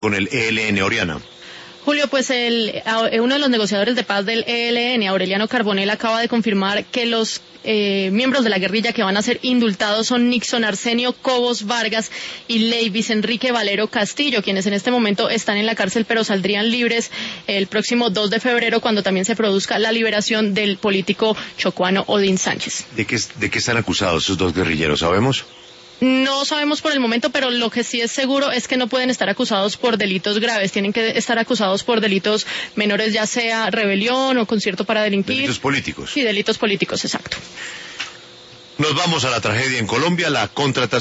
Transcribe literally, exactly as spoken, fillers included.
con el E L N, Oriana. Julio, pues el, uno de los negociadores de paz del E L N, Aureliano Carbonell, acaba de confirmar que los eh, miembros de la guerrilla que van a ser indultados son Nixon Arsenio Cobos Vargas y Leivis Enrique Valero Castillo, quienes en este momento están en la cárcel pero saldrían libres el próximo dos de febrero, cuando también se produzca la liberación del político chocuano Odín Sánchez. ¿De qué, de qué están acusados esos dos guerrilleros, sabemos? No sabemos por el momento, pero lo que sí es seguro es que no pueden estar acusados por delitos graves, tienen que estar acusados por delitos menores, ya sea rebelión o concierto para delinquir. Delitos políticos. Sí, delitos políticos, exacto. Nos vamos a la tragedia en Colombia, la contratación